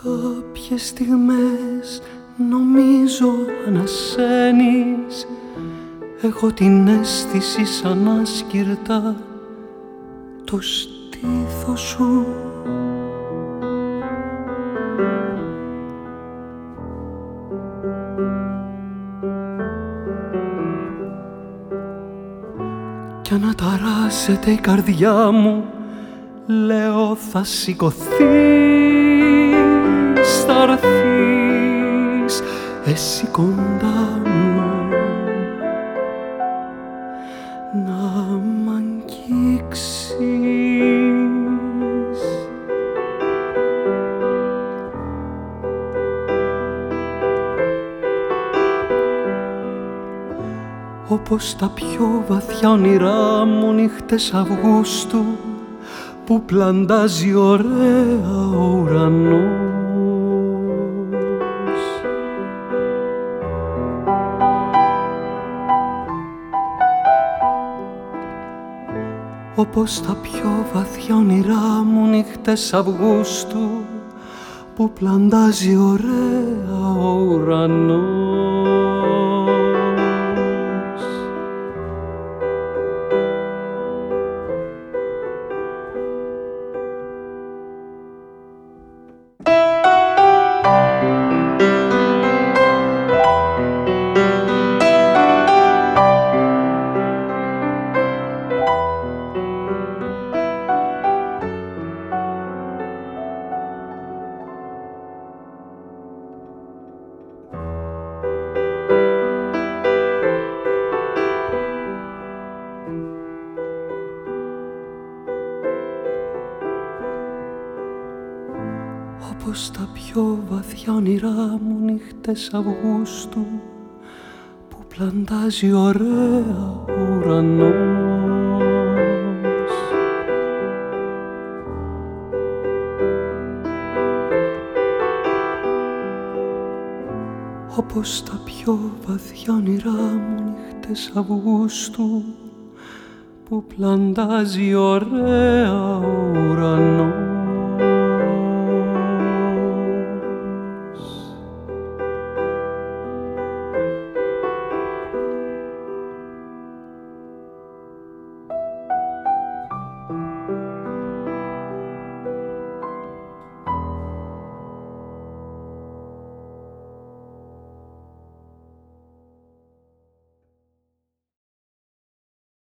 Κάποιες στιγμές νομίζω ανασένεις. Έχω την αίσθηση σαν να σκυρτά το στήθος σου. Κι αναταράσσεται η καρδιά μου, λέω θα σηκωθείς, θα έρθεις εσύ κοντά μου να μ' αγγίξεις. Όπως τα πιο βαθιά όνειρά μου νύχτες Αυγούστου που πλαντάζει ωραία ο ουρανός. Όπως τα πιο βαθιά όνειρά μου νύχτες Αυγούστου που πλαντάζει ωραία ο ουρανός. Όπως τα πιο βαθιά όνειρά μου νύχτες Αυγούστου που πλαντάζει ωραία ο ουρανός. Όπως τα πιο βαθιά όνειρά μου νύχτες Αυγούστου που πλαντάζει ωραία ο ουρανός.